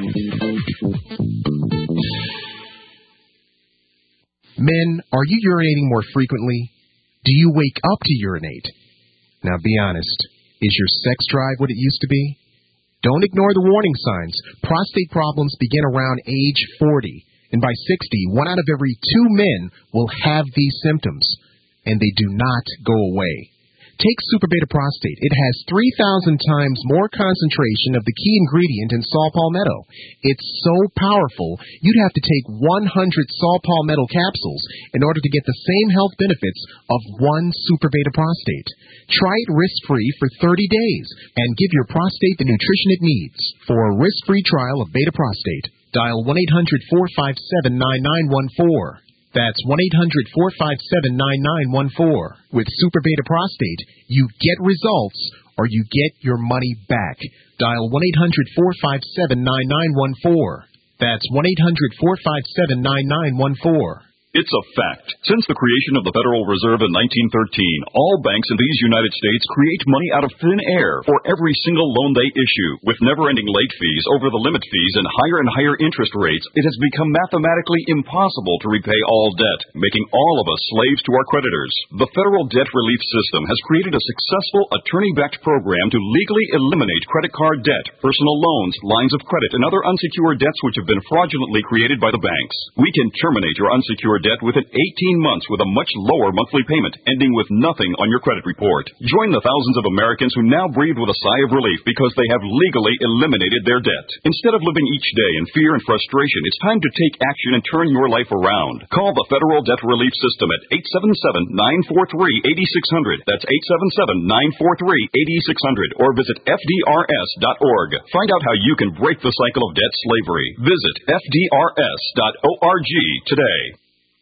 Men, are you urinating more frequently? Do you wake up to urinate? Now be honest, is your sex drive what it used to be? Don't ignore the warning signs. Prostate problems begin around age forty, and by sixty, one out of every two men will have these symptoms, and they do not go away. Take Super Beta Prostate. It has three thousand times more concentration of the key ingredient in saw palmetto. It's so powerful, you'd have to take one hundred saw palmetto capsules in order to get the same health benefits of one Super Beta Prostate. Try it risk-free for thirty days and give your prostate the nutrition it needs. For a risk-free trial of Beta Prostate, dial one eight hundred, four five seven, nine nine one four. That's one eight hundred, four five seven, nine nine one four. With Super Beta Prostate, you get results or you get your money back. Dial one eight hundred, four five seven, nine nine one four. That's one eight hundred, four five seven, nine nine one four. It's a fact. Since the creation of the Federal Reserve in nineteen thirteen, all banks in these United States create money out of thin air for every single loan they issue. With never-ending late fees, over-the-limit fees, and higher and higher interest rates, it has become mathematically impossible to repay all debt, making all of us slaves to our creditors. The Federal Debt Relief System has created a successful attorney-backed program to legally eliminate credit card debt, personal loans, lines of credit, and other unsecured debts which have been fraudulently created by the banks. We can terminate your unsecured debt within eighteen months with a much lower monthly payment, ending with nothing on your credit report. Join the thousands of Americans who now breathe with a sigh of relief because they have legally eliminated their debt. Instead of living each day in fear and frustration, it's time to take action and turn your life around. Call the Federal Debt Relief System at eight seven seven, nine four three, eight six zero zero. That's eight seven seven, nine four three, eight six zero zero. Or visit F D R S dot org. Find out how you can break the cycle of debt slavery. Visit F D R S dot org today.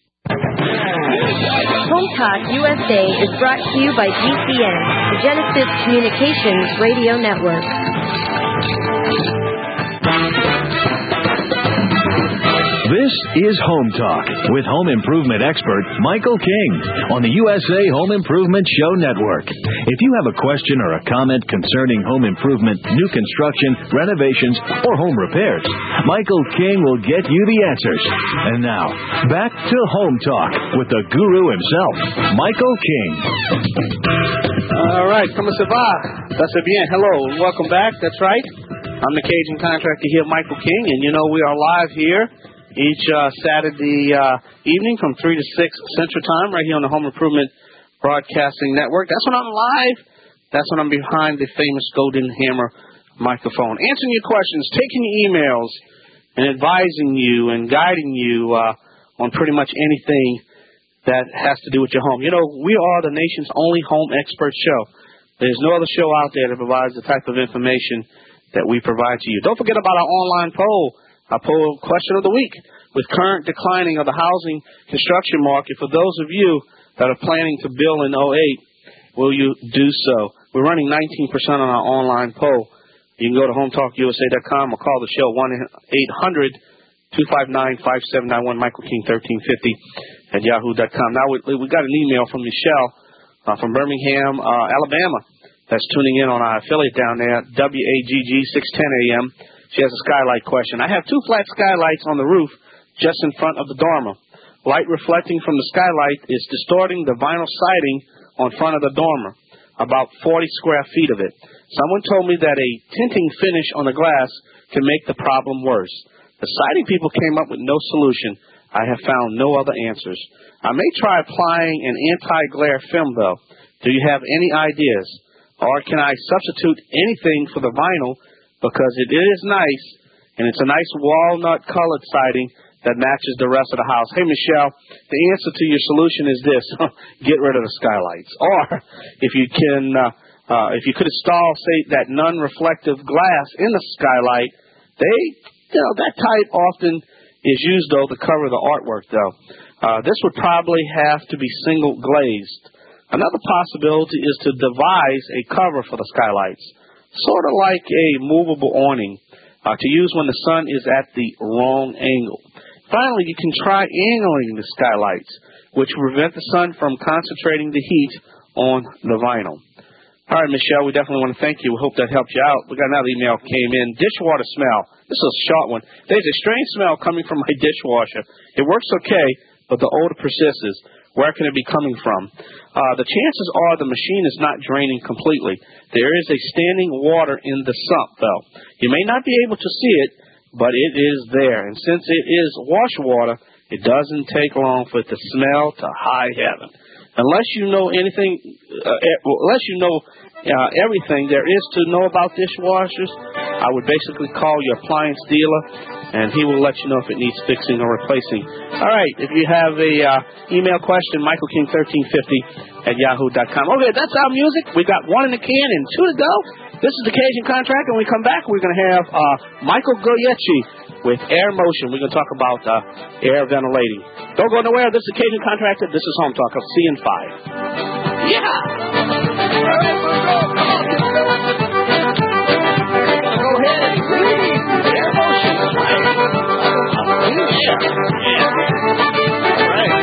Home Talk U S A is brought to you by G C N, the Genesis Communications Radio Network. This is Home Talk with home improvement expert Michael King on the U S A Home Improvement Show Network. If you have a question or a comment concerning home improvement, new construction, renovations, or home repairs, Michael King will get you the answers. And now, back to Home Talk with the guru himself, Michael King. All right, como se va? That's bien. Hello, and welcome back. That's right. I'm the Cajun Contractor here, Michael King, and you know we are live here each uh, Saturday uh, evening from three to six Central Time right here on the Home Improvement Broadcasting Network. That's when I'm live. That's when I'm behind the famous Golden Hammer microphone, answering your questions, taking your emails, and advising you and guiding you uh, on pretty much anything that has to do with your home. You know, we are the nation's only home expert show. There's no other show out there that provides the type of information that we provide to you. Don't forget about our online poll. Our poll question of the week. With current declining of the housing construction market, for those of you that are planning to build in oh eight, will you do so? We're running nineteen percent on our online poll. You can go to home talk U S A dot com or call the show one eight hundred, two five nine, five seven nine one, Michael King thirteen fifty at yahoo dot com. Now, we, we got an email from Michelle uh, from Birmingham, uh, Alabama, that's tuning in on our affiliate down there, W A G G six ten A M. She has a skylight question. I have two flat skylights on the roof just in front of the dormer. Light reflecting from the skylight is distorting the vinyl siding on front of the dormer, about forty square feet of it. Someone told me that a tinting finish on the glass can make the problem worse. The siding people came up with no solution. I have found no other answers. I may try applying an anti-glare film, though. Do you have any ideas? Or can I substitute anything for the vinyl, because it is nice, and it's a nice walnut-colored siding that matches the rest of the house. Hey, Michelle, the answer to your solution is this. Get rid of the skylights. Or if you can, uh, uh, if you could install, say, that non-reflective glass in the skylight, they, you know, that type often is used, though, to cover the artwork, though. Uh, this would probably have to be single glazed. Another possibility is to devise a cover for the skylights, sort of like a movable awning, uh, to use when the sun is at the wrong angle. Finally, you can try angling the skylights, which will prevent the sun from concentrating the heat on the vinyl. All right, Michelle, we definitely want to thank you. We hope that helped you out. We got another email came in. Dishwater smell. This is a short one. There's a strange smell coming from my dishwasher. It works okay, but the odor persists. Where can it be coming from? Uh, the chances are the machine is not draining completely. There is a standing water in the sump, though. You may not be able to see it, but it is there. And since it is wash water, it doesn't take long for it to smell to high heaven. Unless you know anything, uh, unless you know uh, everything there is to know about dishwashers, I would basically call your appliance dealer, and he will let you know if it needs fixing or replacing. All right, if you have a uh, email question, michael king thirteen fifty at yahoo dot com. Okay, that's our music. We got one in the can and two to go. This is the Cajun Contract, and when we come back, we're going to have uh, Michael Goyechi with Air Motion. We're going to talk about uh, air ventilating. Don't go nowhere. This is the Cajun Contractor. This is Home Talk. I'll see you in five. Yeah! All right, go ahead. Air Motion. Right. Yeah. Yeah. All right.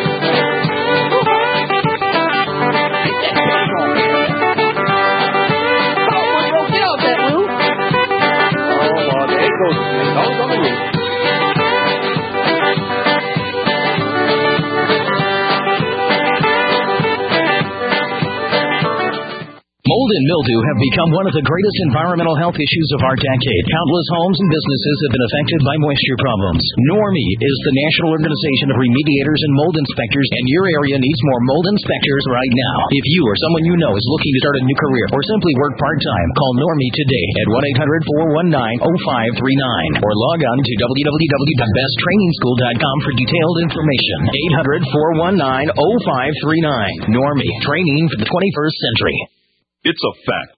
Mold and mildew have become one of the greatest environmental health issues of our decade. Countless homes and businesses have been affected by moisture problems. Normie is the national organization of remediators and mold inspectors, and your area needs more mold inspectors right now. If you or someone you know is looking to start a new career or simply work part-time, call Normie today at one eight hundred four one nine oh five three nine or log on to w w w dot best training school dot com for detailed information. eight hundred four one nine oh five three nine. Normie, training for the twenty-first century. It's a fact.